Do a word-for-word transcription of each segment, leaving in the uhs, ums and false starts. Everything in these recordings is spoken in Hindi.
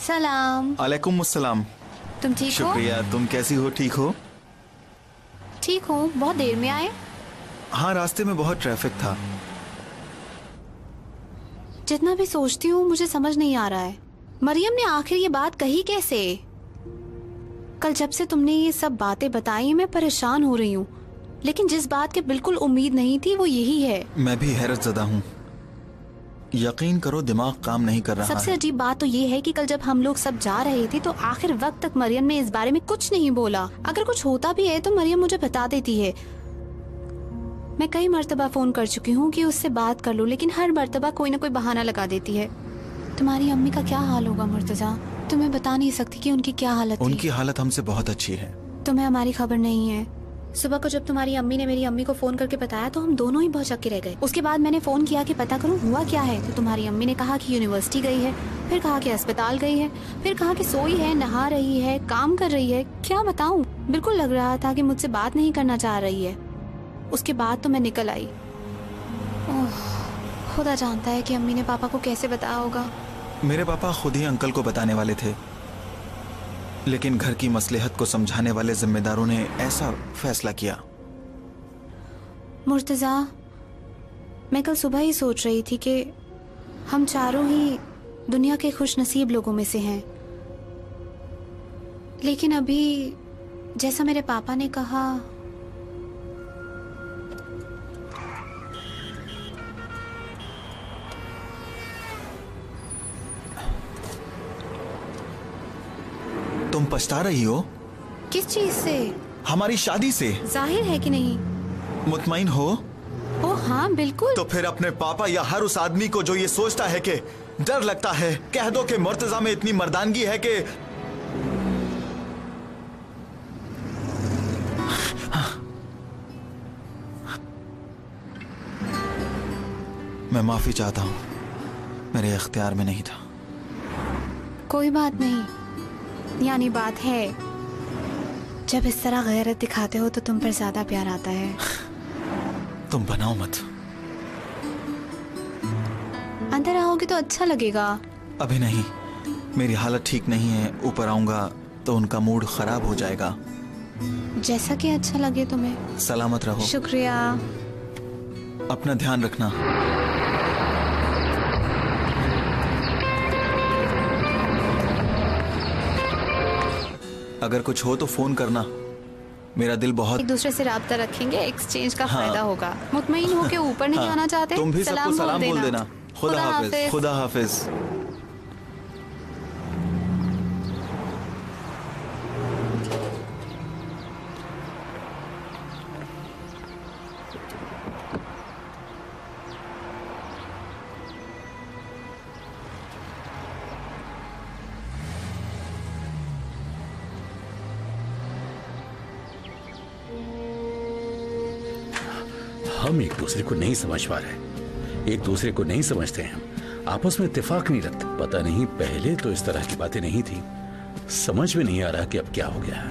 सलाम। अलैकुम अस्सलाम। तुम ठीक हो? शुक्रिया। तुम कैसी हो? ठीक हो? ठीक हूँ। बहुत देर में आए? हाँ, रास्ते में बहुत ट्रैफिक था। जितना भी सोचती हूँ मुझे समझ नहीं आ रहा है, मरियम ने आखिर ये बात कही कैसे? कल जब से तुमने ये सब बातें बताई मैं परेशान हो रही हूँ, लेकिन जिस बात की बिल्कुल उम्मीद नहीं थी वो यही है। मैं भी हैरत ज़दा हूँ। यकीन करो दिमाग काम नहीं कर रहा। सबसे अजीब बात तो ये है कि कल जब हम लोग सब जा रहे थे तो आखिर वक्त तक मरियम ने इस बारे में कुछ नहीं बोला। अगर कुछ होता भी है तो मरियम मुझे बता देती है। मैं कई मर्तबा फोन कर चुकी हूँ कि उससे बात कर लूँ, लेकिन हर मर्तबा कोई ना कोई बहाना लगा देती है। तुम्हारी अम्मी का क्या हाल होगा मुर्तजा? तुम्हें बता नहीं सकती कि उनकी क्या हालत थी। उनकी हालत हमसे बहुत अच्छी है। तुम्हें हमारी खबर नहीं है। सुबह को जब तुम्हारी अम्मी ने मेरी अम्मी को फोन करके बताया तो हम दोनों ही बहुत चक्के रह गए। उसके बाद मैंने फोन किया कि पता करूं हुआ क्या है, तो तुम्हारी अम्मी ने कहा कि यूनिवर्सिटी गई है, फिर कहा कि अस्पताल गई है, फिर कहा कि सोई है, नहा रही है, काम कर रही है। क्या बताऊं, बिल्कुल लग रहा था कि मुझसे बात नहीं करना चाह रही है। उसके बाद तो मैं निकल आई। ओह, खुदा जानता है कि अम्मी ने पापा को कैसे बताया होगा। मेरे पापा खुद ही अंकल को बताने वाले थे, लेकिन घर की मसलहत को समझाने वाले जिम्मेदारों ने ऐसा फैसला किया। मुर्तजा, मैं कल सुबह ही सोच रही थी कि हम चारों ही दुनिया के खुश नसीब लोगों में से हैं, लेकिन अभी जैसा मेरे पापा ने कहा, तुम पछता रही हो? किस चीज से? हमारी शादी से। जाहिर है कि नहीं। मुतमईन हो? ओ हाँ बिल्कुल। तो फिर अपने पापा या हर उस आदमी को जो ये सोचता है कि डर लगता है, कह दो कि मुर्तजा में इतनी मर्दानगी है कि मैं माफी चाहता हूं, मेरे इख्तियार में नहीं था। कोई बात नहीं, यानी बात है, जब इस तरह गैरत दिखाते हो तो तुम पर ज्यादा प्यार आता है। तुम बनाओ मत। अंदर आओगे तो अच्छा लगेगा। अभी नहीं, मेरी हालत ठीक नहीं है। ऊपर आऊंगा तो उनका मूड खराब हो जाएगा। जैसा कि अच्छा लगे तुम्हें। सलामत रहो। शुक्रिया। अपना ध्यान रखना। अगर कुछ हो तो फोन करना। मेरा दिल बहुत। एक दूसरे से राब्ता रखेंगे, एक्सचेंज का हाँ। फायदा होगा। मुतमईन हो के ऊपर नहीं हाँ। आना चाहते? तुम भी सबको सलाम बोल देना। खुदा हाफिज। खुदा हाफिज। हम एक दूसरे को नहीं समझ पा रहे, एक दूसरे को नहीं समझते हैं, हम आपस में इत्तेफाक नहीं रखते। पता नहीं, पहले तो इस तरह की बातें नहीं थी। समझ में नहीं आ रहा कि अब क्या हो गया है।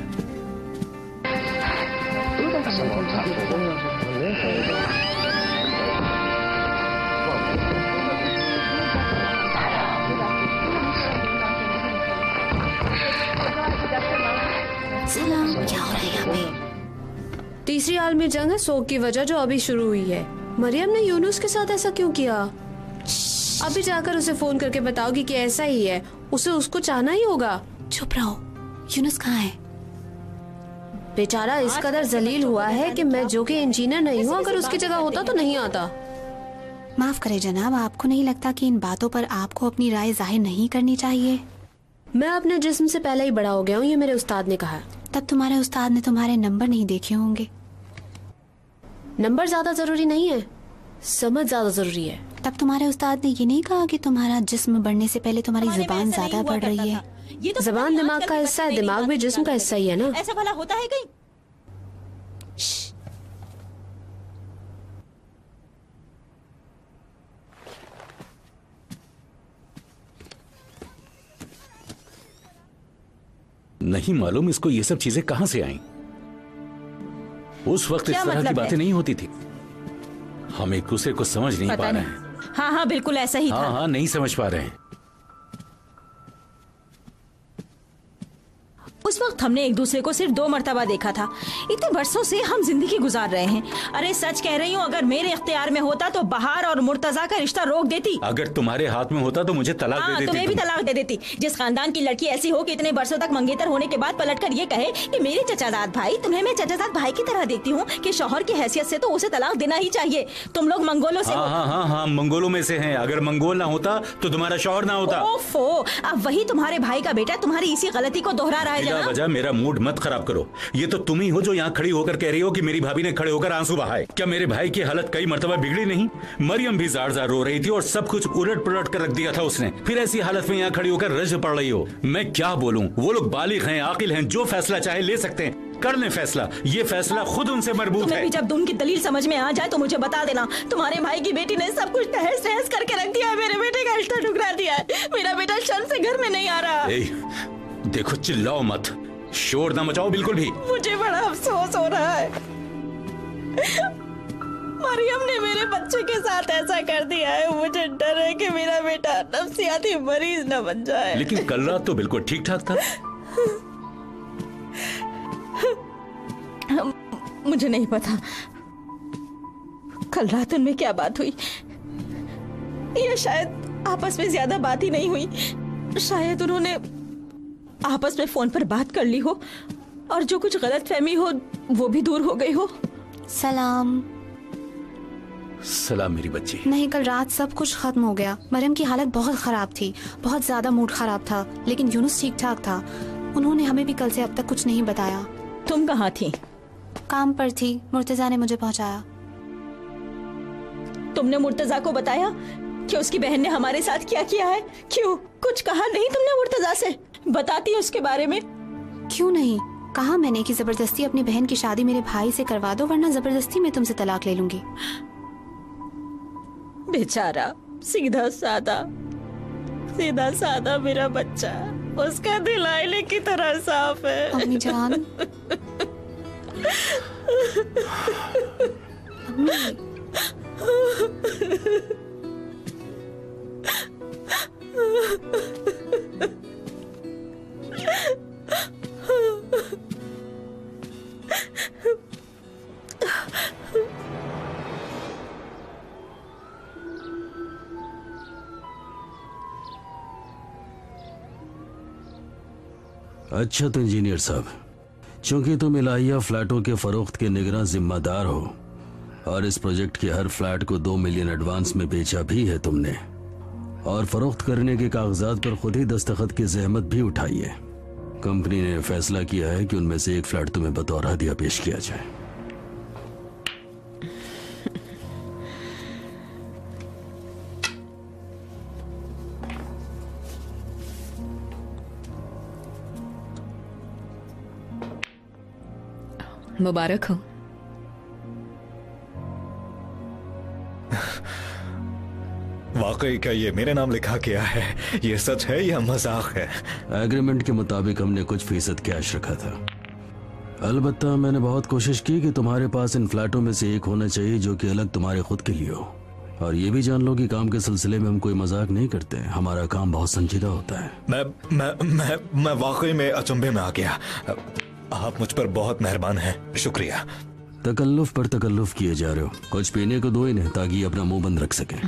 सलाम, क्या हो रहा है यहाँ पे? तीसरी आलमी जंग है सोक की वजह जो अभी शुरू हुई है। मरियम ने यूनुस के साथ ऐसा क्यों किया? अभी जाकर उसे फोन करके बताओगी कि ऐसा ही है, उसे उसको चाहना ही होगा। चुप रहो। यूनुस कहाँ है? बेचारा इस कदर जलील हुआ है कि मैं जो कि इंजीनियर नहीं हूँ, अगर उसकी जगह होता तो नहीं आता। माफ करे जनाब, आपको नहीं लगता कि इन बातों पर आपको अपनी राय जाहिर नहीं करनी चाहिए? मैं अपने जिस्म से पहले ही बड़ा हो गया हूँ, ये मेरे उस्ताद ने कहा। तब तुम्हारे उस्ताद ने तुम्हारे नंबर नहीं देखे होंगे। नंबर ज्यादा जरूरी नहीं है, समझ ज्यादा जरूरी है। तब तुम्हारे उस्ताद ने ये नहीं कहा कि तुम्हारा जिस्म बढ़ने से पहले तुम्हारी जुबान ज्यादा बढ़ रही है? ये तो जबान दिमाग का हिस्सा है, दिमाग भी जिस्म का हिस्सा ही है ना। ऐसा भला होता है कहीं? नहीं मालूम इसको ये सब चीजें कहां से आईं। उस वक्त इस तरह की बातें नहीं होती थी। हम एक दूसरे को समझ नहीं पा रहे हैं। हाँ हाँ बिल्कुल ऐसा ही था। हाँ हाँ नहीं समझ पा रहे हैं। उस वक्त हमने एक दूसरे को सिर्फ दो मर्तबा देखा था। इतने बरसों से हम जिंदगी गुजार रहे हैं। अरे सच कह रही हूँ, अगर मेरे इख्तियार में होता तो बहार और मुर्तजा का रिश्ता रोक देती। अगर तुम्हारे हाथ में होता तो मुझे तलाक दे देती। तुम्हें भी तलाक दे देती। जिस खानदान की लड़की ऐसी हो कि इतने बरसों तक मंगेतर होने के बाद पलट कर ये कहे कि मेरे चचाजाद भाई, तुम्हें मैं चचाजाद भाई की तरह देखती हूँ कि शौहर की हैसियत से तो उसे तलाक देना ही चाहिए। तुम लोग मंगोलों से हाँ, हाँ हाँ हाँ मंगोलों में से हैं। अगर मंगोल ना होता तो तुम्हारा शौहर ना होता। ओफो, अब वही तुम्हारे भाई का बेटा तुम्हारी इसी गलती को दोहरा रहा है। बिला वजह मेरा मूड मत खराब करो। ये तो तुम ही हो जो यहाँ खड़ी होकर कह रही हो कि मेरी भाभी ने खड़े होकर आंसू बहाए। क्या मेरे भाई की हालत कई मर्तबा बिगड़ी नहीं? मरियम भी जार जार रो रही थी और सब कुछ उलट पुलट कर रख दिया था उसने। फिर ऐसी हालत में यहाँ खड़ी होकर रज पड़ रही हो। मैं क्या बोलूँ? वो लोग बालिग हैं, आकिल हैं, जो फैसला चाहे ले सकते हैं। कर ले फैसला। ये फैसला खुद उनसे मरबूत है। जब उनकी दलील समझ में आ जाए तो मुझे बता देना। तुम्हारे भाई की बेटी ने सब कुछ तहस नहस करके रख दिया है। मेरे बेटे का रिश्ता ठुकरा दिया है। मेरा बेटा शर्म से घर में नहीं आ रहा। ए, देखो चिल्लाओ मत, शोर ना मचाओ बिल्कुल भी। मुझे बड़ा अफसोस हो रहा है। मरियम ने मेरे बच्चे के साथ ऐसा कर दिया है। मुझे डर है कि मेरा बेटा नफ्सियाती मरीज न बन जाए। लेकिन कल रात तो बिल्कुल ठीक ठाक था। मुझे नहीं पता कल रात उनमें क्या बात हुई। या शायद आपस में ज्यादा बात ही नहीं हुई। शायद उन्होंने आपस में फोन पर बात कर ली हो और जो कुछ गलतफहमी हो वो भी दूर हो गई हो। सलाम। सलाम मेरी बच्ची। नहीं, कल रात सब कुछ खत्म हो गया। मरियम की हालत बहुत खराब थी, बहुत ज्यादा मूड खराब था, लेकिन यूनुस ठीक ठाक था। उन्होंने हमें भी कल से अब तक कुछ नहीं बताया। तुम कहाँ थी? काम पर थी, मुर्तजा ने मुझे पहुंचाया। तुमने मुर्तजा को बताया कि उसकी बहन ने हमारे साथ क्या किया है? क्यों कुछ कहा नहीं तुमने मुर्तजा से? बताती उसके बारे में। क्यों नहीं कहा मैंने कि जबरदस्ती अपनी बहन की शादी मेरे भाई से करवा दो, वरना जबरदस्ती मैं तुमसे तलाक ले लूंगी। बेचारा सीधा सादा सीधा सादा मेरा बच्चा, उसका दिल आईने की तरह साफ है। अम्मी जान। अम्मी। अच्छा तो इंजीनियर साहब, चूंकि तुम इलाहिया फ्लैटों के फरोख्त के निगरान जिम्मेदार हो और इस प्रोजेक्ट के हर फ्लैट को दो मिलियन एडवांस में बेचा भी है तुमने, और फरोख्त करने के कागजात पर खुद ही दस्तखत की जहमत भी उठाई है, कंपनी ने फैसला किया है कि उनमें से एक फ्लैट तुम्हें बतौर हदिया पेश किया जाए। मुबारक हो। वाकई क्या ये मेरे नाम लिखा किया है? ये सच है या मजाक है? एग्रीमेंट के मुताबिक हमने कुछ फीसद कैश रखा था। अलबत्ता मैंने बहुत कोशिश की कि तुम्हारे पास इन फ्लैटों में से एक होना चाहिए जो कि अलग तुम्हारे खुद के लिए हो। और ये भी जान लो कि काम के सिलसिले में हम कोई मजाक नहीं करते। हमारा काम बहुत संजीदा होता है। मैं मैं मैं मैं वाकई में अचंभे में आ गया। आप मुझ पर बहुत मेहरबान हैं, शुक्रिया। तकल्लुफ पर तकल्लुफ किए जा रहे हो। कुछ पीने को दो इन्हें ताकि अपना मुंह बंद रख सके।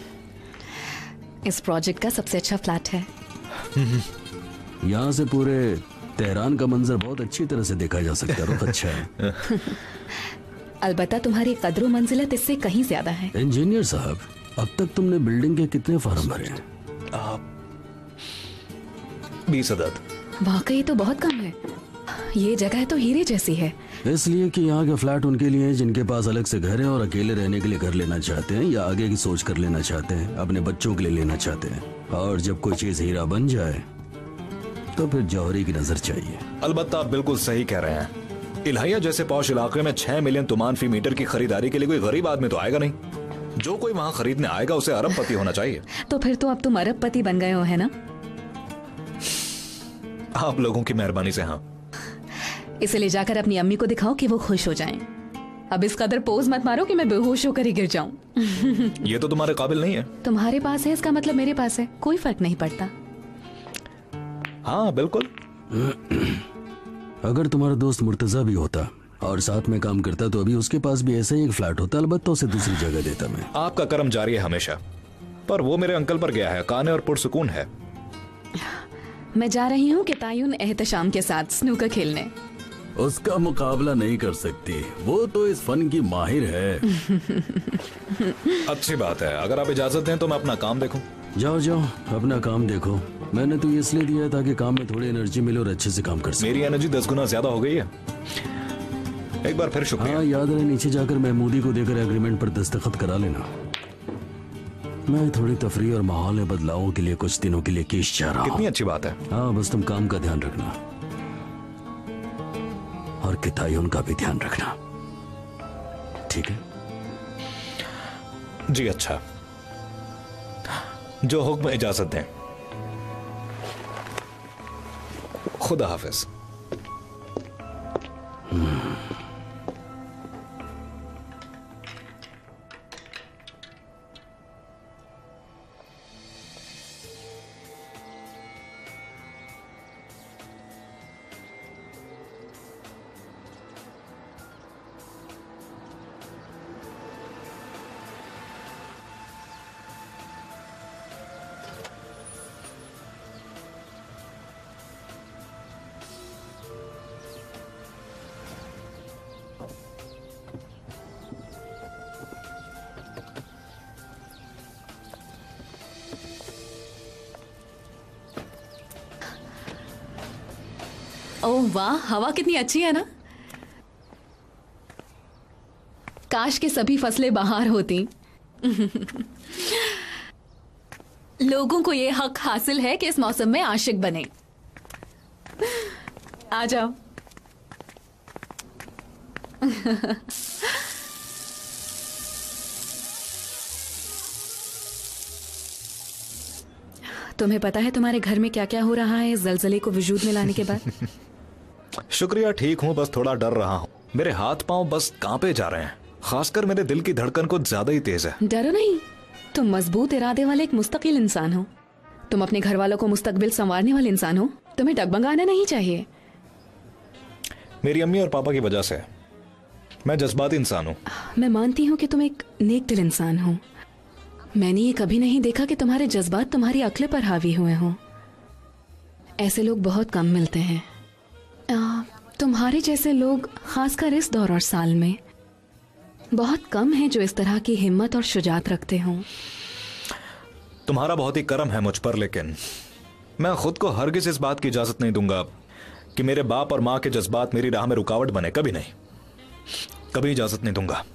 इस प्रोजेक्ट का सबसे अच्छा फ्लैट है। यहाँ से पूरे तेहरान का मंजर बहुत अच्छी तरह से देखा जा सकता है। रुख अच्छा है। अलबत्ता तुम्हारी कदर मंजिलत इससे कहीं ज्यादा है। इंजीनियर साहब, अब तक तुमने बिल्डिंग के कितने फार्म भरे हैं? बीस अदद। वाकई तो बहुत कम है। ये जगह तो हीरे जैसी है। इसलिए कि यहाँ के फ्लैट उनके लिए हैं जिनके पास अलग से घर है और अकेले रहने के लिए घर लेना चाहते हैं, या आगे की सोच कर लेना चाहते हैं, अपने बच्चों के लिए लेना चाहते हैं। और जब कोई चीज हीरा बन जाए तो फिर जौहरी की नजर चाहिए। अलबत्ता आप बिल्कुल सही कह रहे हैं। इलाहिया जैसे पौश इलाके में छह मिलियन तुमान फी मीटर की खरीदारी के लिए कोई गरीब आदमी तो आएगा नहीं। जो कोई वहाँ खरीदने आएगा उसे अरबपति होना चाहिए। तो फिर तो अब तुम अरबपति बन गए हो, है ना? आप लोगों की मेहरबानी से। हाँ, इसे ले जाकर अपनी अम्मी को दिखाओ कि वो खुश हो जाएं। अब इस कदर पोज मत मारो कि मैं बेहोश होकर ही गिर जाऊं। ये तो तुम्हारे काबिल नहीं है। तुम्हारे पास है इसका मतलब मेरे पास है, कोई फर्क नहीं पड़ता। हाँ बिल्कुल। अगर तुम्हारा दोस्त मुर्तजा भी होता और साथ में काम करता तो अभी उसके पास भी ऐसा ही एक फ्लैट होता, अलबत्ता उसे दूसरी जगह देता मैं। आपका कर्म जारी है हमेशा, पर वो मेरे अंकल पर गया है, काने और पुरसुकून है। मैं जा रही हूँ कि तायुन एहतशाम के साथ स्नूकर खेलने। उसका मुकाबला नहीं कर सकती, वो तो इस फन की माहिर है। अच्छी बात है, अगर आप इजाजत दें तो मैं अपना काम देखूं। जाओ जाओ अपना काम देखो। मैंने तो इसलिए दिया है ताकि काम में थोड़ी एनर्जी मिले और अच्छे से काम कर सके। मेरी एनर्जी दस गुना ज्यादा हो गई है। एक बार फिर शुक्रिया। हाँ याद रहे, नीचे जाकर महमूदी को देकर एग्रीमेंट पर दस्तखत करा लेना। मैं थोड़ी तफरीह और माहौल में बदलावों के लिए कुछ दिनों के लिए केश जा रहा हूँ। कितनी अच्छी बात है। हाँ बस तुम काम का ध्यान रखना और कितायुन का भी ध्यान रखना, ठीक है? जी अच्छा, जो हुक्म इजाजत दें। खुदा हाफिज। ओह वाह, हवा कितनी अच्छी है ना। काश के सभी फसलें बाहर होती। लोगों को ये हक हासिल है कि इस मौसम में आशिक बने। आ जाओ। तुम्हें पता है तुम्हारे घर में क्या क्या हो रहा है इस जलजले को वजूद में लाने के बाद? शुक्रिया, ठीक हूँ, बस थोड़ा डर रहा हूँ। मेरे हाथ पांव बस कांपे जा रहे हैं, खासकर मेरे दिल की धड़कन कुछ ज्यादा ही तेज है। डरो नहीं, तुम मजबूत इरादे वाले एक मुस्तकिल इंसान हो। तुम अपने घर वालों को मुस्तकबिल संवारने वाले इंसान हो। तुम्हें डगमगाना नहीं चाहिए। मेरी अम्मी और पापा की वजह से मैं जज्बाती इंसान हूँ। मैं मानती हूँ कि तुम एक नेक दिल इंसान हो। मैंने ये कभी नहीं देखा कि तुम्हारे जज्बात तुम्हारी अक्ल पर हावी हुए हों। ऐसे लोग बहुत कम मिलते हैं। आ, तुम्हारे जैसे लोग, खासकर इस दौर और साल में, बहुत कम हैं जो इस तरह की हिम्मत और शुजात रखते हों। तुम्हारा बहुत ही करम है मुझ पर, लेकिन मैं खुद को हरगिज इस बात की इजाजत नहीं दूंगा कि मेरे बाप और माँ के जज्बात मेरी राह में रुकावट बने। कभी नहीं, कभी इजाजत नहीं दूंगा।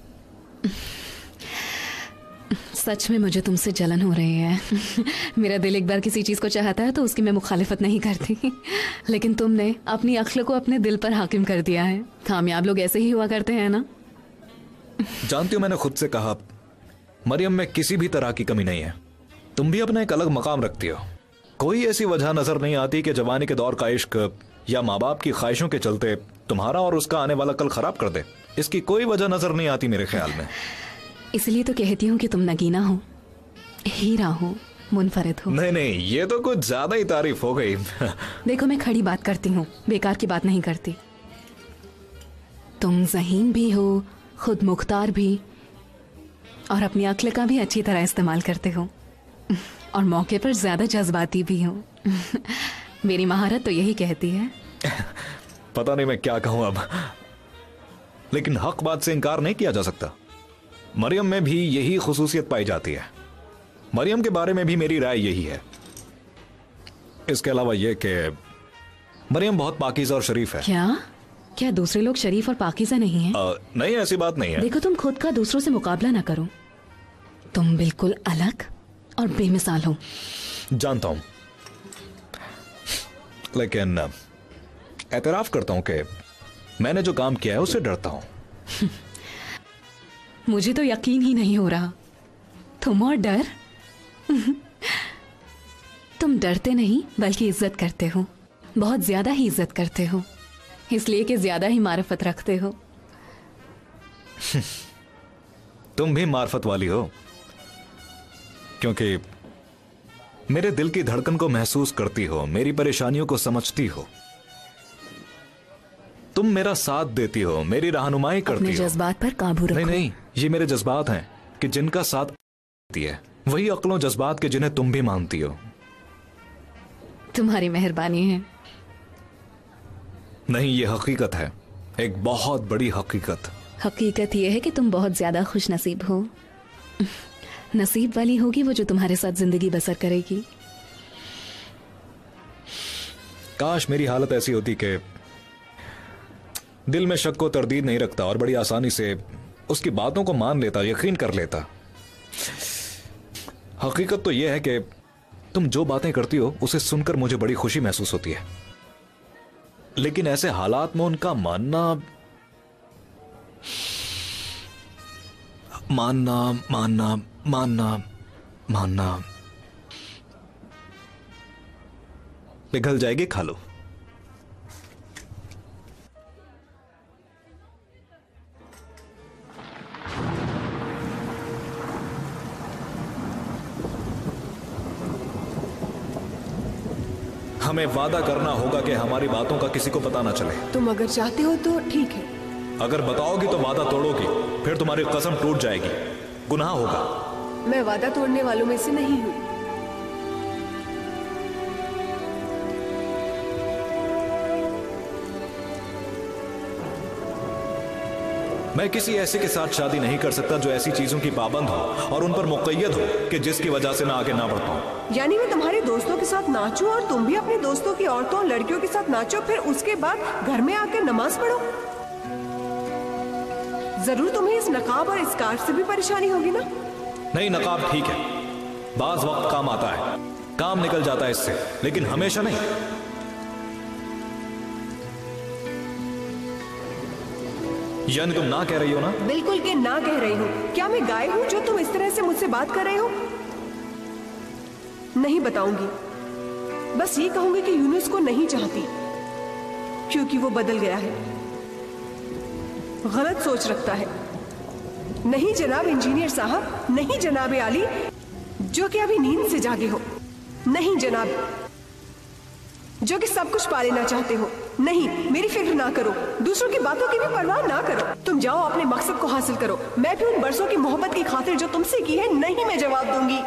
सच में मुझे तुमसे जलन हो रही है। मेरा दिल एक बार किसी चीज को चाहता है तो उसकी मैं मुखालिफत नहीं करती, लेकिन तुमने अपनी अक्ल को अपने दिल पर हाकिम कर दिया है। कामयाब लोग ऐसे ही हुआ करते हैं ना। जानती हो, मैंने खुद से कहा मरियम में किसी भी तरह की कमी नहीं है। तुम भी अपना एक अलग मकाम रखती हो। कोई ऐसी वजह नजर नहीं आती कि जवानी के दौर का इश्क या माँ बाप की ख्वाहिशों के चलते तुम्हारा और उसका आने वाला कल खराब कर दे। इसकी कोई वजह नजर नहीं आती मेरे ख्याल में। इसलिए तो कहती हूँ कि तुम नगीना हो, हीरा हो, मुनफरिद हो। नहीं नहीं, ये तो कुछ ज्यादा ही तारीफ हो गई। देखो, मैं खड़ी बात करती हूँ, बेकार की बात नहीं करती। तुम ज़हीन भी हो, खुद मुख्तार भी, और अपनी अक्ल का भी अच्छी तरह इस्तेमाल करते हो, और मौके पर ज्यादा जज्बाती भी हो। मेरी महारत तो यही कहती है। पता नहीं मैं क्या कहूं अब, लेकिन हक बात से इनकार नहीं किया जा सकता। मरियम में भी यही खुसूसियत पाई जाती है। मरियम के बारे में भी मेरी राय यही है। इसके अलावा यह कि मरियम बहुत पाकीज़ा और शरीफ है। क्या क्या दूसरे लोग शरीफ और पाकीज़ा नहीं हैं? आ, नहीं, ऐसी बात नहीं है। देखो, तुम खुद का दूसरों से मुकाबला ना करो। तुम बिल्कुल अलग और बेमिसाल हो। जानता हूं, लेकिन एतराफ करता हूं कि मैंने जो काम किया है उससे डरता हूं। मुझे तो यकीन ही नहीं हो रहा। तुम और डर? तुम डरते नहीं बल्कि इज्जत करते हो, बहुत ज्यादा ही इज्जत करते हो, इसलिए कि ज्यादा ही मार्फत रखते हो। तुम भी मार्फत वाली हो, क्योंकि मेरे दिल की धड़कन को महसूस करती हो, मेरी परेशानियों को समझती हो। तुम मेरा साथ देती हो, मेरी रहनुमाई करती अपने हो। जज्बात पर काबू रखो। नहीं नहीं, ये मेरे जज्बात हैं कि जिनका साथ देती है, वही अक्लों जज्बात के जिन्हें तुम भी मानती हो। तुम्हारी मेहरबानी है। नहीं, ये हकीकत है, एक बहुत बड़ी हकीकत। हकीकत यह है कि तुम बहुत ज्यादा खुश नसीब हो। नसीब वाली होगी वो जो तुम्हारे साथ जिंदगी बसर करेगी। काश मेरी हालत ऐसी होती कि दिल में शक को तरदीद नहीं रखता और बड़ी आसानी से उसकी बातों को मान लेता, यकीन कर लेता। हकीकत तो यह है कि तुम जो बातें करती हो उसे सुनकर मुझे बड़ी खुशी महसूस होती है, लेकिन ऐसे हालात में उनका मानना मानना मानना मानना मानना पिघल जाएगी, खा लो। हमें वादा करना होगा कि हमारी बातों का किसी को पता ना चले। तुम अगर चाहते हो तो ठीक है। अगर बताओगी तो वादा तोड़ोगी, फिर तुम्हारी कसम टूट जाएगी, गुनाह होगा। मैं वादा तोड़ने वालों में से नहीं हूँ। मैं किसी ऐसे के साथ शादी नहीं कर सकता जो ऐसी चीजों की पाबंद हो और उन पर मुक़य्यद हो कि जिसकी वजह से मैं आगे ना बढ़ पाऊं। यानी मैं तुम्हारे दोस्तों के साथ नाचूं और तुम भी अपने दोस्तों की औरतों लड़कियों के साथ नाचो, फिर उसके बाद घर में आकर नमाज पढ़ो। जरूर तुम्हें इस नकाब और स्कार्फ से भी परेशानी होगी ना? नहीं, नकाब ठीक है, बाज वक्त काम आता है, काम निकल जाता है इससे, लेकिन हमेशा नहीं। यानी तुम ना कह रही हो ना? बिल्कुल के ना कह रही हूँ। क्या मैं गाय हूँ जो तुम इस तरह से मुझसे बात कर रहे हो? नहीं बताऊंगी, बस ये कहूंगी कि यूनुस को नहीं चाहती क्योंकि वो बदल गया है, गलत सोच रखता है। नहीं जनाब इंजीनियर साहब, नहीं जनाब आली जो कि अभी नींद से जागे हो, नहीं जनाब जो कि सब कुछ पा लेना चाहते हो। नहीं, मेरी फिक्र ना करो, दूसरों की बातों की भी परवाह ना करो। तुम जाओ अपने मकसद को हासिल करो। मैं भी उन बरसों की मोहब्बत की खातिर जो तुमसे की है नहीं मैं जवाब दूंगी।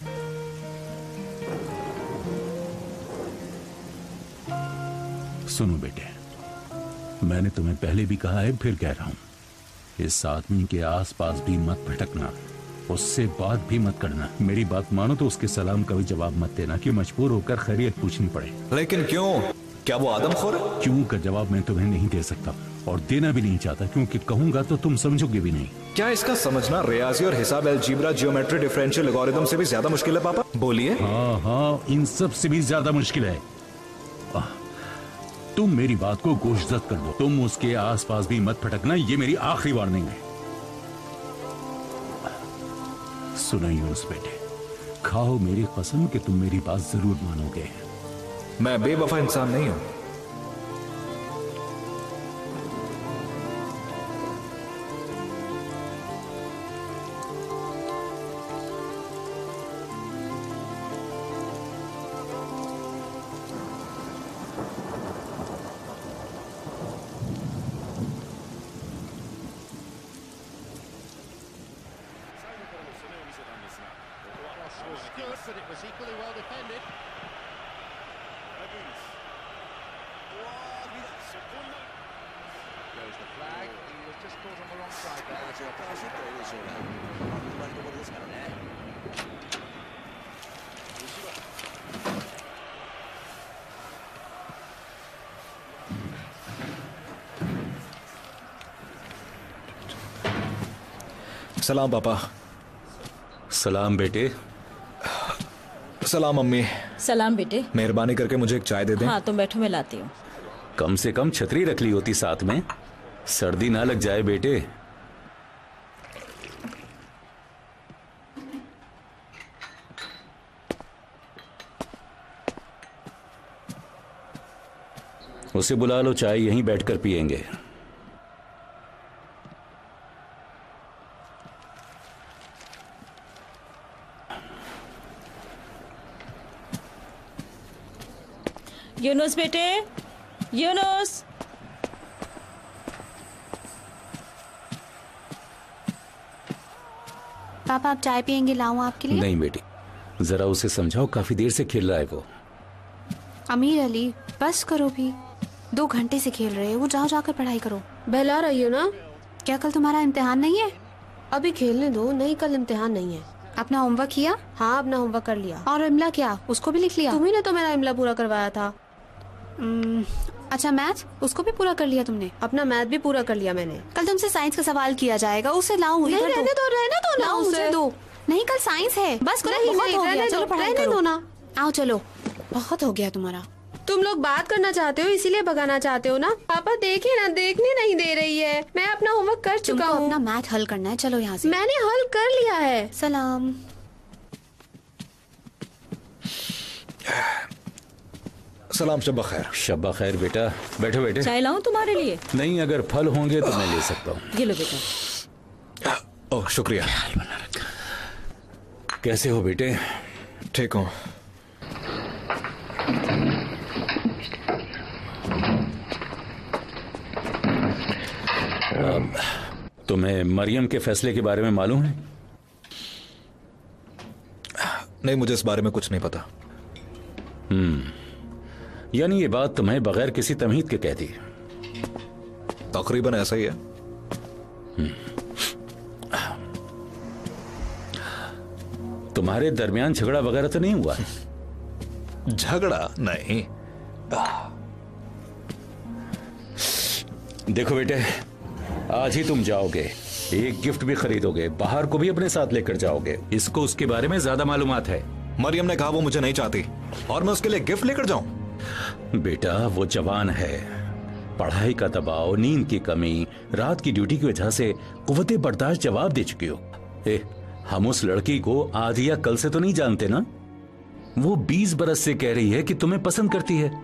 सुनो बेटे, मैंने तुम्हें पहले भी कहा है, फिर कह रहा हूं, इस आदमी के आसपास भी मत भटकना, उससे बात भी मत करना। मेरी बात मानो तो उसके सलाम का भी जवाब मत देना कि मजबूर होकर खैरियत पूछनी पड़े। लेकिन क्यों? क्या वो आदमखोर है? क्यों का जवाब मैं तुम्हें नहीं दे सकता और देना भी नहीं चाहता, क्योंकि कहूंगा तो तुम समझोगे भी नहीं। क्या इसका समझना रियाजी और हिसाब, अलजीब्रा, जियोमेट्री, डिफरेंशियल, लॉगरिथम से भी ज्यादा मुश्किल है पापा? बोलिए। हाँ हाँ, इन सब से भी ज्यादा मुश्किल है। आह, तुम मेरी बात को गोश्तजद कर दो, तुम उसके आसपास भी मत भटकना, ये मेरी आखिरी वार्निंग है। सुनो यूनुस बेटे, खाओ मेरी कसम कि तुम मेरी बात जरूर मानोगे। मैं बेवफा इंसान नहीं हूं। सलाम पापा। सलाम बेटे। सलाम अम्मी। सलाम बेटे। मेहरबानी करके मुझे एक चाय दे दें। हाँ तुम बैठो, मैं लाती हूँ। कम से कम छतरी रख ली होती साथ में, सर्दी ना लग जाए बेटे। उसे बुला लो, चाय यहीं बैठकर पिएंगे। यूनुस बेटे, यूनुस। पापा आप चाय पियेंगे, लाऊं आपके लिए? नहीं बेटी, जरा उसे समझाओ, काफी देर से खेल रहा है वो। अमीर अली बस करो भी, दो घंटे से खेल रहे हो, वो जाओ जाकर पढ़ाई करो। बहला रही हो ना? क्या कल तुम्हारा इम्तिहान नहीं है? अभी खेलने दो। नहीं, कल इम्तिहान नहीं है। अपना होमवर्क किया? हाँ, अपना होमवर्क कर लिया। और इमला क्या, उसको भी लिख लिया? तुम्ही ने तो मेरा इमला पूरा करवाया था। अच्छा, मैथ उसको भी पूरा कर लिया तुमने? अपना मैथ भी पूरा कर लिया मैंने। कल तुमसे साइंस का सवाल किया जाएगा, उसे लाऊं? नहीं, रहने दो, रहने दो ना, मुझे दो। नहीं, कल साइंस है। बस करो, बहुत हो गया, चलो पढ़ाई करो ना। आओ चलो, बहुत हो गया तुम्हारा। तुम लोग बात करना चाहते हो इसीलिए भगाना चाहते हो ना? पापा देखिए ना, देखने नहीं दे रही है। मैं अपना होमवर्क कर चुका हूँ। अपना मैथ हल करना है, चलो यहाँ से। मैंने हल कर लिया है। सलाम। सलाम, शब्बा खैर। शब्बा खैर बेटा, बैठो बेटे। चाय लाऊं तुम्हारे लिए? नहीं, अगर फल होंगे तो मैं ले सकता हूँ। ये लो बेटा। ओह शुक्रिया। कैसे हो बेटे? ठीक हूँ। तुम्हें मरियम के फैसले के बारे में मालूम है? नहीं, मुझे इस बारे में कुछ नहीं पता। हम्म, यानी ये बात तुम्हें बगैर किसी तमहीद के कहती है? तकरीबन ऐसा ही है। तुम्हारे दरमियान झगड़ा वगैरह तो नहीं हुआ? झगड़ा नहीं। देखो बेटे, आज ही तुम जाओगे, एक गिफ्ट भी खरीदोगे, बाहर को भी अपने साथ लेकर जाओगे। इसको उसके बारे में ज्यादा मालूमात है। मरियम ने कहा वो मुझे नहीं चाहती और मैं उसके लिए गिफ्ट लेकर जाऊं। बेटा वो जवान है, पढ़ाई का दबाव, नींद की कमी, रात की ड्यूटी की वजह से कुव्वते बर्दाश्त जवाब दे चुकी हो। ए, हम उस लड़की को आज या कल से तो नहीं जानते ना? वो बीस बरस से कह रही है कि तुम्हें पसंद करती है।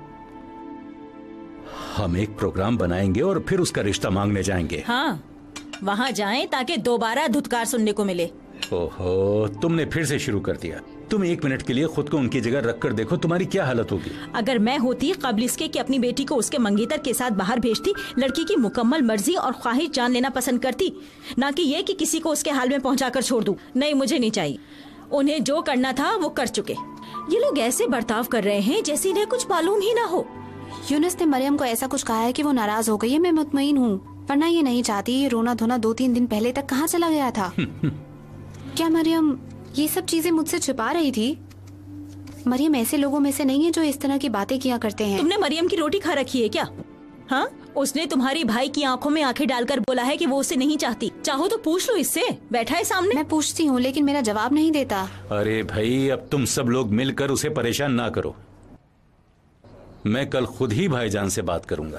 हम एक प्रोग्राम बनाएंगे और फिर उसका रिश्ता मांगने जाएंगे। हाँ, वहाँ जाएं ताकि दोबारा धुतकार सुनने को मिले। ओहो, तुमने फिर से शुरू कर दिया। तुम एक मिनट के लिए खुद को उनकी जगह रख कर देखो, तुम्हारी क्या हालत होगी। अगर मैं होती कबल इसके कि अपनी बेटी को उसके मंगेतर के साथ बाहर भेजती, लड़की की मुकम्मल मर्जी और ख्वाहिश जान लेना पसंद करती, ना कि ये कि किसी को उसके हाल में पहुंचाकर छोड़ दूं। नहीं, मुझे नहीं चाहिए। उन्हें जो करना था वो कर चुके। ये लोग ऐसे बर्ताव कर रहे हैं जैसे इन्हें कुछ मालूम ही ना हो। यूनुस ने मरियम को ऐसा कुछ कहा है कि वो नाराज हो गई है। मैं मुतमईन हूँ, वरना ये नहीं चाहती। ये रोना धोना दो तीन दिन पहले तक कहाँ चला गया था? क्या मरियम ये सब चीजें मुझसे छुपा रही थी? मरियम ऐसे लोगों में से नहीं है जो इस तरह की बातें किया करते हैं। तुमने मरियम की रोटी खा रखी है क्या? हाँ, उसने तुम्हारी भाई की आंखों में आंखें डालकर बोला है कि वो उसे नहीं चाहती। चाहो तो पूछ लो इससे, बैठा है सामने। मैं पूछती हूँ लेकिन मेरा जवाब नहीं देता। अरे भाई, अब तुम सब लोग मिलकर उसे परेशान ना करो। मैं कल खुद ही भाईजान से बात करूंगा।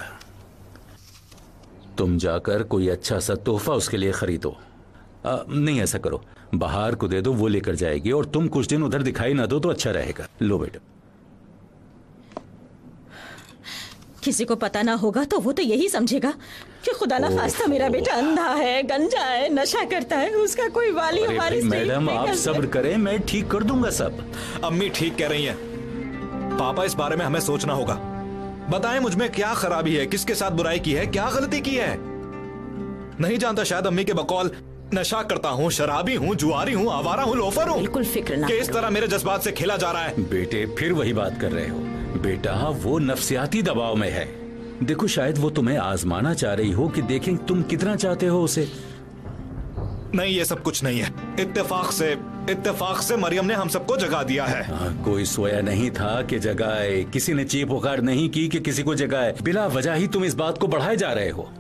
तुम जाकर कोई अच्छा सा तोहफा उसके लिए खरीदो। आ, नहीं, ऐसा करो, बाहर को दे दो, वो लेकर जाएगी, और तुम कुछ दिन उधर दिखाई ना दो तो अच्छा रहेगा। लो बेटा। किसी को पता ना होगा तो वो तो यही समझेगा कि खुदा ना खास्ता मेरा बेटा अंधा है, गंजा है, नशा करता है, उसका कोई वाली वारिस नहीं। मैडम आप सब्र करें, मैं ठीक कर दूंगा सब। अम्मी ठीक कह रही हैं। पापा, इस बारे में हमें सोचना होगा। बताएं मुझमें क्या खराबी है, किसके साथ बुराई की है, क्या गलती की है? नहीं जानता, शायद अम्मी के बकौल नशा करता हूँ, शराबी हूँ, जुआरी हूँ, आवारा हूँ, लोफर हूँ। बिल्कुल फिक्र ना कि इस तरह मेरे जज्बात से खेला जा रहा है। बेटे फिर वही बात कर रहे हो। बेटा वो नफ्सियाती दबाव में है। देखो, शायद वो तुम्हें आजमाना चाह रही हो कि देखें तुम कितना चाहते हो उसे। नहीं, ये सब कुछ नहीं है। इत्तेफाक से इत्तेफाक से मरियम ने हम सबको जगा दिया है। हाँ, कोई सोया नहीं था कि जगाए, किसी ने चीख पुकार नहीं की कि किसी को जगाए। बिला वजह ही तुम इस बात को बढ़ाए जा रहे हो।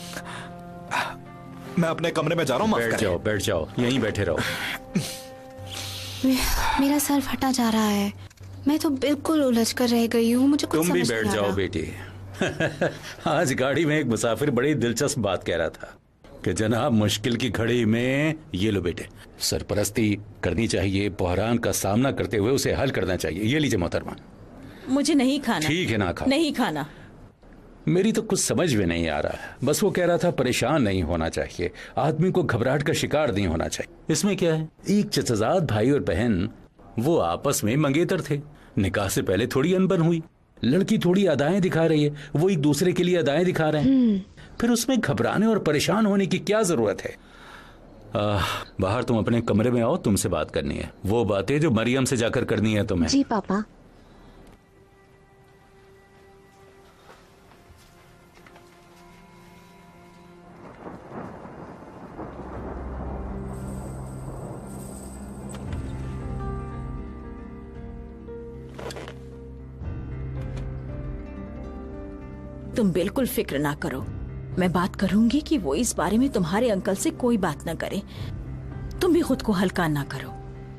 मैं अपने कमरे में जा रहा हूँ। बैठ जाओ, बैठ जाओ, यहीं बैठे रहो। मेरा सर फटा जा रहा है। मैं तो बिल्कुल उलझ कर रह गई हूँ। मुझे कुछ तुम भी समझ बैठ नहीं आ जाओ रहा। बेटी। आज गाड़ी में एक मुसाफिर बड़ी दिलचस्प बात कह रहा था कि जनाब मुश्किल की घड़ी में, ये लो बेटे, सरपरस्ती करनी चाहिए, बहरान का सामना करते हुए उसे हल करना चाहिए। ये लीजिए मोहतरमा। मुझे नहीं खाना। ठीक है, ना खाओ। नहीं खाना। मेरी तो कुछ समझ में नहीं आ रहा। बस वो कह रहा था परेशान नहीं होना चाहिए, आदमी को घबराहट का शिकार नहीं होना चाहिए। इसमें क्या है? एक चचजाद भाई और बहन, वो आपस में मंगेतर थे। निकाह से पहले थोड़ी अनबन हुई। लड़की थोड़ी अदाएं दिखा रही है, वो एक दूसरे के लिए अदाएं दिखा रहे हैं। फिर उसमें घबराने और परेशान होने की क्या जरूरत है? आ, बाहर तुम अपने कमरे में आओ, तुमसे बात करनी है, वो बातें जो मरियम से जाकर करनी है तुम्हें। जी पापा। तुम बिल्कुल फिक्र ना करो, मैं बात करूंगी कि वो इस बारे में तुम्हारे अंकल से कोई बात ना करे। तुम भी खुद को हल्का ना करो,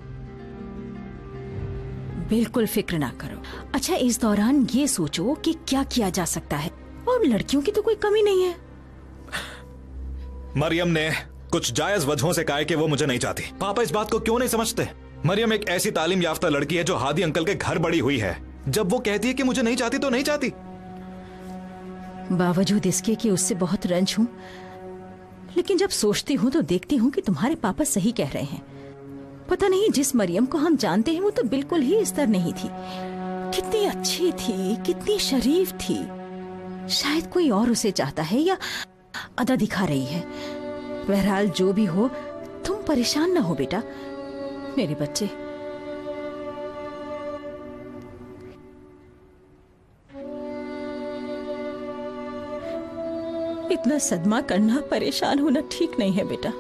बिल्कुल फिक्र ना करो। अच्छा, इस दौरान ये सोचो कि क्या किया जा सकता है, और लड़कियों की तो कोई कमी नहीं है। मरियम ने कुछ जायज वजहों से कहा है कि वो मुझे नहीं चाहती। पापा इस बात को क्यों नहीं समझते? मरियम एक ऐसी तालीम याफ्ता लड़की है जो हादी अंकल के घर बड़ी हुई है। जब वो कहती है कि मुझे नहीं चाहती तो नहीं चाहती। बावजूद इसके कि उससे बहुत रंज हूं, लेकिन जब सोचती हूं तो देखती हूं कि तुम्हारे पापा सही कह रहे हैं। पता नहीं, जिस मरियम को हम जानते हैं वो तो बिल्कुल ही इस तरह नहीं थी। कितनी अच्छी थी, कितनी शरीफ थी। शायद कोई और उसे चाहता है या अदा दिखा रही है। बहरहाल जो भी हो, तुम परेशान ना हो बेटा, मेरे बच्चे। इतना सदमा करना, परेशान होना ठीक नहीं है बेटा।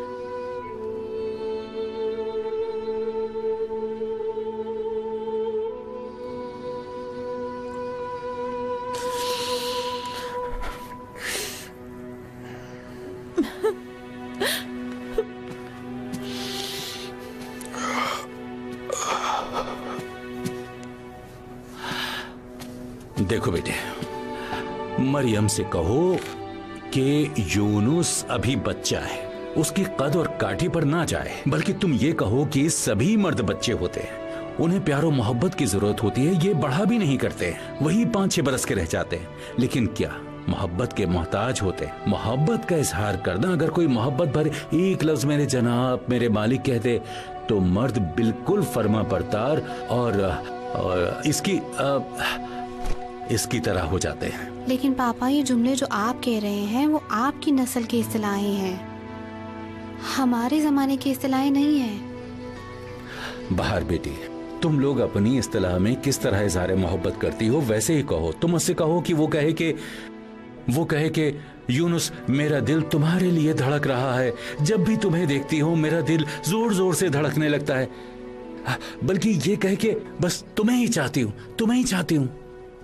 देखो बेटे, मरियम से कहो कि यूनुस अभी बच्चा है, उसकी कद और काठी पर ना जाए, बल्कि तुम ये कहो कि सभी मर्द बच्चे होते हैं, उन्हें प्यार और मोहब्बत की जरूरत होती है, ये बढ़ा भी नहीं करते, वही पांच छह बरस के रह जाते हैं, लेकिन क्या मोहब्बत के मोहताज होते हैं। मोहब्बत का इजहार करना, अगर कोई मोहब्बत भरे एक लफ्ज मेरे जनाब, मेरे मालिक कहते तो मर्द बिल्कुल फर्मा बरदार और, और इसकी आ, इसकी तरह हो जाते हैं। लेकिन पापा, ये जुमले जो आप कह रहे हैं वो आपकी नस्ल की इस्तिलाहें हैं, हमारे जमाने की इस्तिलाहें नहीं है। बाहर बेटी, तुम लोग अपनी इस्तिलाह में किस तरह इजहार मोहब्बत करती हो वैसे ही कहो। तुम उससे कहो कि वो कहे कि वो कहे कि यूनुस, मेरा दिल तुम्हारे लिए धड़क रहा है, जब भी तुम्हें देखती हूँ मेरा दिल जोर जोर से धड़कने लगता है, बल्कि ये कहे कि बस तुम्हें ही चाहती हूँ, तुम्हें ही चाहती हूँ।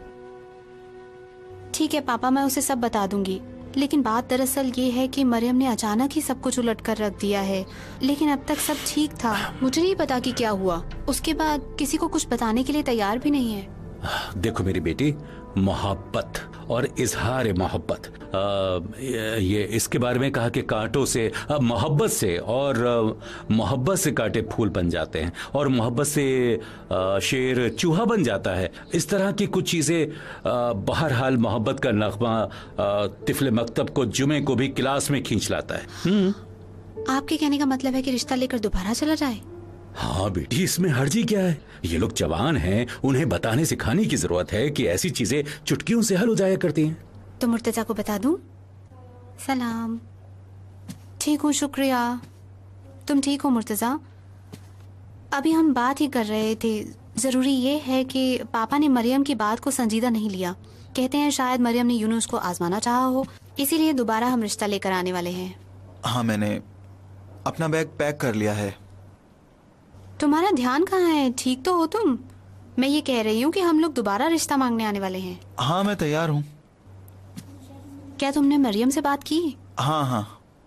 ठीक है पापा, मैं उसे सब बता दूंगी, लेकिन बात दरअसल ये है कि मरियम ने अचानक ही सब कुछ उलट कर रख दिया है। लेकिन अब तक सब ठीक था, मुझे नहीं पता कि क्या हुआ। उसके बाद किसी को कुछ बताने के लिए तैयार भी नहीं है। देखो मेरी बेटी, मोहब्बत और इजहार मोहब्बत, ये इसके बारे में कहा कि कांटों से, मोहब्बत से, और मोहब्बत से कांटे फूल बन जाते हैं, और मोहब्बत से आ, शेर चूहा बन जाता है। इस तरह की कुछ चीजें। बहरहाल मोहब्बत का नगमा तिफले मकतब को जुमे को भी क्लास में खींच लाता है। आपके कहने का मतलब है कि रिश्ता लेकर दोबारा चला जाए? हाँ बेटी, इसमें हर्जी क्या है? ये लोग जवान हैं, उन्हें बताने सिखाने की जरूरत है कि ऐसी चीजें चुटकियों से हल हो जाया करती हैं। तो मुर्तजा को बता दूं? सलाम। ठीक हूँ, शुक्रिया। तुम ठीक हो मुर्तजा? अभी हम बात ही कर रहे थे। जरूरी ये है कि पापा ने मरियम की बात को संजीदा नहीं लिया। कहते हैं शायद मरियम ने यूनुस को आजमाना चाहा हो, इसीलिए दोबारा हम रिश्ता लेकर आने वाले हैं। हाँ, मैंने अपना बैग पैक कर लिया है। तुम्हारा ध्यान कहाँ है? ठीक तो हो तुम? मैं ये कह रही हूँ कि हम लोग दोबारा रिश्ता मांगने आने वाले हैं। हाँ, मैं तैयार हूँ। क्या तुमने मरियम से बात की? हाँ हाँ,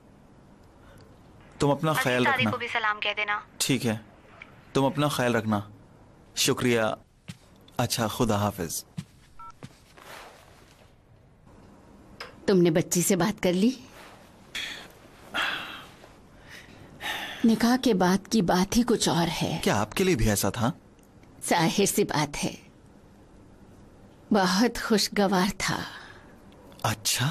तुम अपना ख्याल रखना। को भी सलाम कह देना। ठीक है, तुम अपना ख्याल रखना। शुक्रिया। अच्छा, खुदा हाफिज। तुमने बच्ची से बात कर ली? निकाह के बाद की बात ही कुछ और है। क्या आपके लिए भी ऐसा था? जाहिर सी बात है, बहुत खुशगवार था। अच्छा,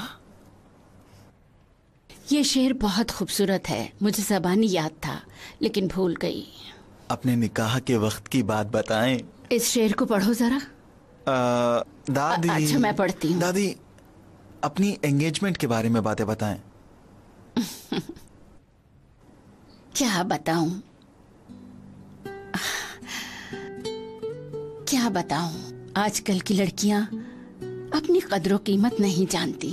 ये शेर बहुत खूबसूरत है, मुझे ज़बानी याद था लेकिन भूल गई। अपने निकाह के वक्त की बात बताएं। इस शेर को पढ़ो जरा। आ, दादी। अच्छा, मैं पढ़ती हूँ। दादी, अपनी एंगेजमेंट के बारे में बातें बताएं। क्या बताऊं क्या बताऊं आजकल की लड़कियां अपनी कदर कीमत नहीं जानती।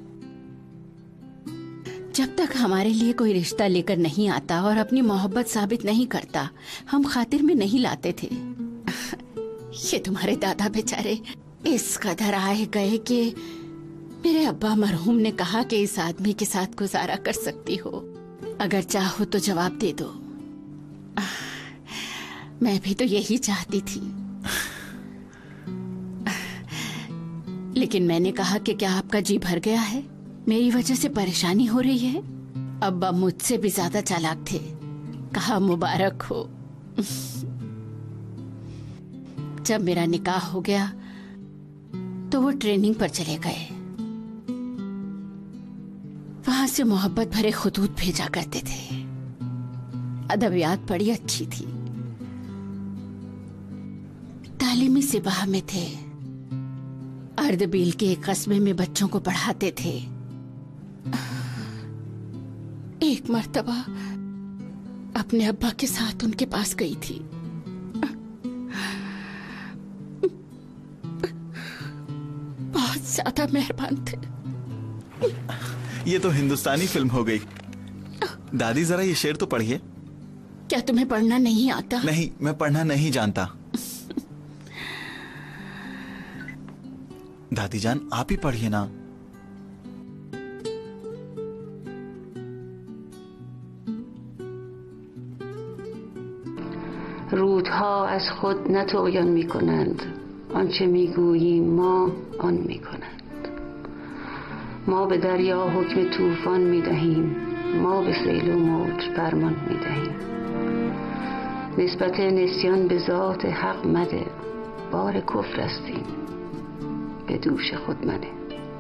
जब तक हमारे लिए कोई रिश्ता लेकर नहीं आता और अपनी मोहब्बत साबित नहीं करता, हम खातिर में नहीं लाते थे। ये तुम्हारे दादा बेचारे इस कदर आए गए कि मेरे अब्बा मरहूम ने कहा कि इस आदमी के साथ गुजारा कर सकती हो, अगर चाहो तो जवाब दे दो। मैं भी तो यही चाहती थी, लेकिन मैंने कहा कि क्या आपका जी भर गया है? मेरी वजह से परेशानी हो रही है? अब्बा मुझसे भी ज्यादा चालाक थे। कहा मुबारक हो। जब मेरा निकाह हो गया तो वो ट्रेनिंग पर चले गए। वहां से मोहब्बत भरे खुतूत भेजा करते थे। अदबियात बड़ी अच्छी थी। तालीमी सिपाह में थे। अर्दबील के एक कस्बे में बच्चों को पढ़ाते थे। एक मर्तबा अपने अब्बा के साथ उनके पास गई थी। बहुत ज्यादा मेहरबान थे। ये तो हिंदुस्तानी फिल्म हो गई। दादी जरा ये शेर तो पढ़िए। क्या तुम्हें पढ़ना नहीं आता? नहीं, मैं पढ़ना नहीं जानता। दादी जान आप ही पढ़िए ना। رودها از خود نطغیان می کنند، آنچه می گوییم ما آن می کنند. ما به دریا حکم طوفان می دهیم، ما به سیل و موج فرمان می دهیم. نسبت نسیان به ذات حق مده، بار کفر استیم، به دوش خود منه.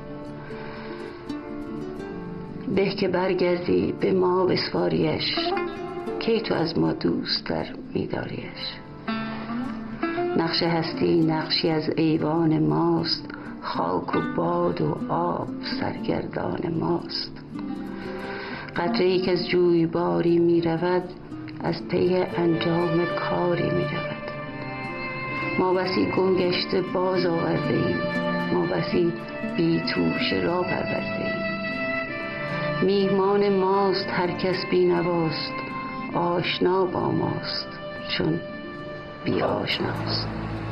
به که برگردی به ما بسپاریش، کی تو از ما دوست‌تر می‌داریش. نقش هستی نقشی از ایوان ماست، خاک و باد و آب سرگردان ماست. قطره‌ای که از جویباری می‌رود، از پی انجام کاری می‌رود. ما بسی گم گشته باز آورده‌ایم، ما بسی بی توشه را پرورده‌ایم. میهمان ماست هر کس بی‌نواست، آشنا با ماست چون بی آشناست.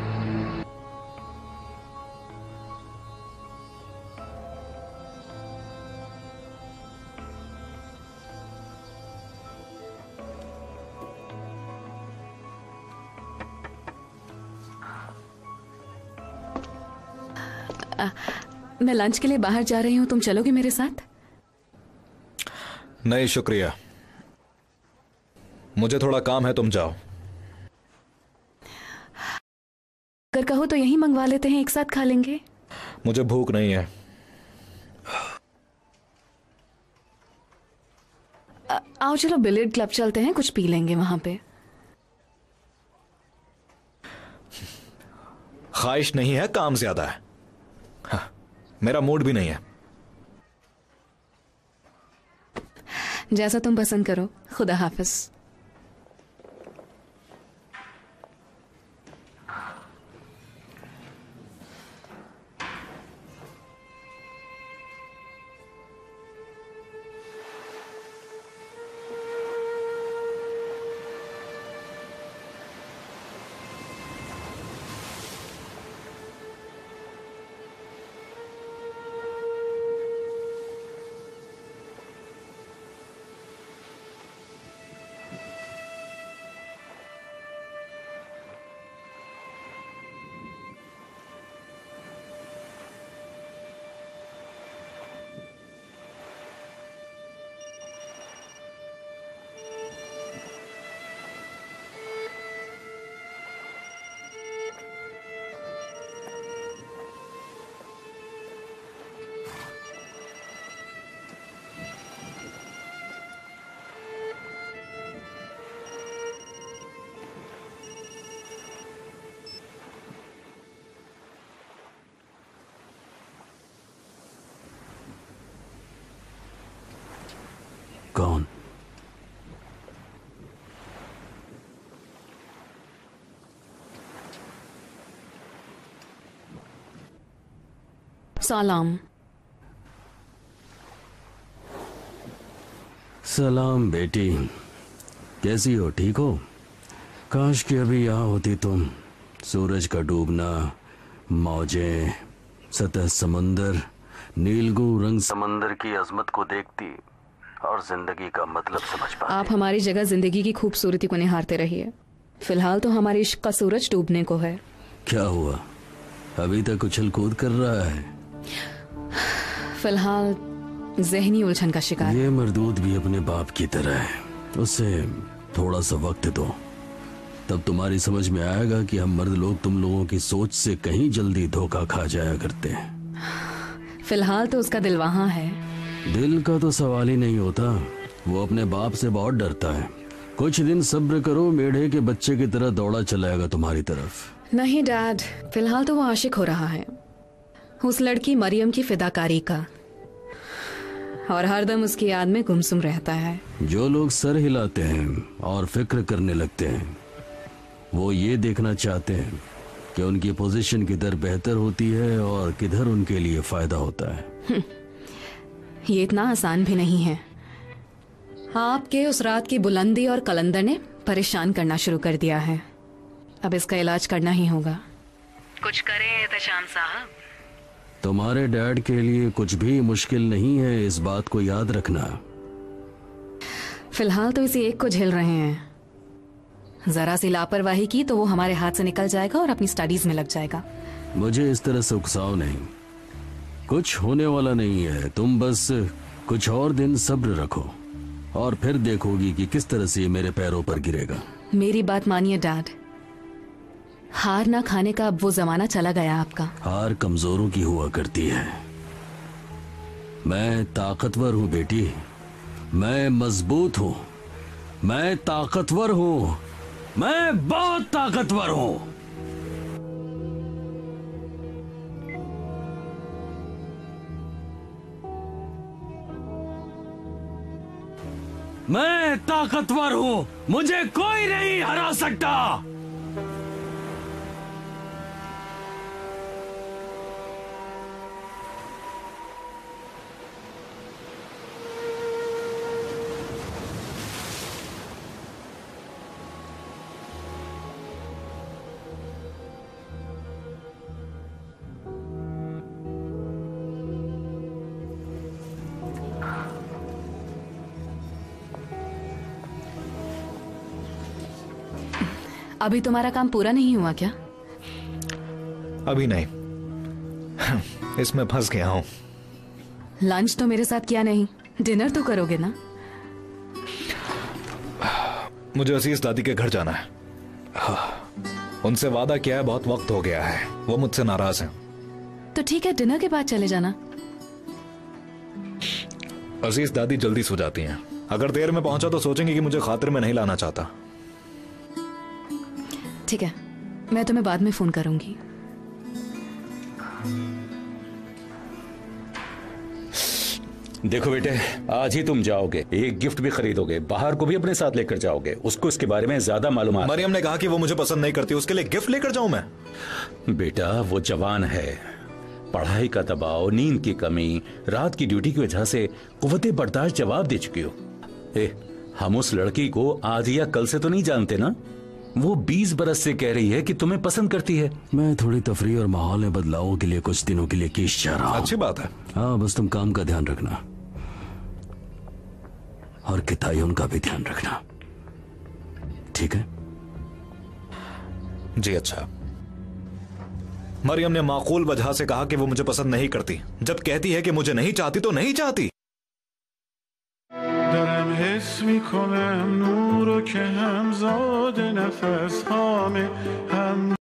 आ, मैं लंच के लिए बाहर जा रही हूँ, तुम चलोगे मेरे साथ? नहीं शुक्रिया, मुझे थोड़ा काम है, तुम जाओ। अगर कहो तो यहीं मंगवा लेते हैं, एक साथ खा लेंगे। मुझे भूख नहीं है। आ, आओ चलो बिलियर्ड क्लब चलते हैं, कुछ पी लेंगे वहां पे। ख्वाहिश नहीं है, काम ज्यादा है। हाँ, मेरा मूड भी नहीं है। जैसा तुम पसंद करो। खुदा हाफिज। कौन? सलाम। सलाम बेटी, कैसी हो? ठीक हो? काश कि अभी यहाँ होती तुम। सूरज का डूबना, मौजें, सतह समंदर, नीलगू रंग समंदर की अजमत को देखती और जिंदगी का मतलब समझ पाती। आप हमारी जगह जिंदगी की खूबसूरती को निहारते रहिए। फिलहाल तो हमारे इश्क का सूरज डूबने को है। क्या हुआ, अभी तक उछल कूद कर रहा है? फिलहाल जहनी उलझन का शिकार। ये मरदूद भी अपने बाप की तरह है, उसे थोड़ा सा वक्त दो, तब तुम्हारी समझ में आएगा कि हम मर्द लोग तुम लोगों की सोच से कहीं जल्दी धोखा खा जाया करते हैं। फिलहाल तो उसका दिल वहाँ है। दिल का तो सवाल ही नहीं होता, वो अपने बाप से बहुत डरता है। कुछ दिन सब्र करो, मेढ़े के बच्चे की तरह दौड़ा चलाएगा तुम्हारी तरफ। नहीं डैड, फिलहाल तो वो आशिक हो रहा है उस लड़की मरियम की फिदाकारी का, और हरदम उसकी याद में गुमसुम रहता है। जो लोग सर हिलाते हैं और फिक्र करने लगते हैं, वो ये देखना चाहते हैं कि उनकी पोजीशन किधर बेहतर होती है और किधर उनके लिए फायदा होता है। ये इतना आसान भी नहीं है। आपके उस रात की बुलंदी और कलंदर ने परेशान करना शुरू कर दिया है। अब इसका इलाज करना ही होगा। कुछ करें एहतशाम साहब। तुम्हारे डैड के लिए कुछ भी मुश्किल नहीं है, इस बात को याद रखना। फिलहाल तो इसी एक को झेल रहे हैं। जरा सी लापरवाही की तो वो हमारे हाथ से निकल जाएगा और अपनी स्टडीज में लग जाएगा। मुझे इस तरह से उकसाओ नहीं, कुछ होने वाला नहीं है। तुम बस कुछ और दिन सब्र रखो और फिर देखोगी कि किस तरह से ये मेरे पैरों पर गिरेगा। मेरी बात मानिए डैड, हार ना खाने का अब वो जमाना चला गया आपका। हार कमजोरों की हुआ करती है। मैं ताकतवर हूँ बेटी, मैं मजबूत हूँ, मैं ताकतवर हूँ, मैं बहुत ताकतवर हूँ। मैं ताकतवर हूँ, मुझे कोई नहीं हरा सकता। अभी तुम्हारा काम पूरा नहीं हुआ क्या? अभी नहीं, इसमें फंस गया हूं। लंच तो मेरे साथ किया नहीं, डिनर तो करोगे ना? मुझे असीस दादी के घर जाना है। उनसे वादा किया है, बहुत वक्त हो गया है, वो मुझसे नाराज हैं। तो ठीक है, डिनर के बाद चले जाना। अजीज दादी जल्दी सो जाती हैं, अगर देर में पहुंचा तो सोचेंगे कि मुझे खातिर में नहीं लाना चाहता। ठीक है, मैं तुम्हें बाद में फोन करूंगी। देखो बेटे, आज ही तुम जाओगे, एक गिफ्ट भी खरीदोगे, बाहर को भी अपने साथ लेकर जाओगे। उसको इसके बारे में ज्यादा मालूमात। मरियम ने कहा कि वो मुझे पसंद नहीं करती, उसके लिए गिफ्ट लेकर जाऊं मैं? बेटा वो जवान है, पढ़ाई का दबाव, नींद की कमी, रात की ड्यूटी की वजह से कुव्वते बर्दाश्त जवाब दे चुकी हो। ए, हम उस लड़की को आज या कल से तो नहीं जानते ना? वो बीस बरस से कह रही है कि तुम्हें पसंद करती है। मैं थोड़ी तफरीह और माहौल में बदलावों के लिए कुछ दिनों के लिए कीश जा रहा हूं। अच्छी बात है। हाँ, बस तुम काम का ध्यान रखना और कितायों का भी ध्यान रखना, ठीक है? जी अच्छा। मरियम ने माकूल वजह से कहा कि वो मुझे पसंद नहीं करती। जब कहती है कि मुझे नहीं चाहती तो नहीं चाहती। دارم حس میکنم نورو که همزاد نفس هامه هم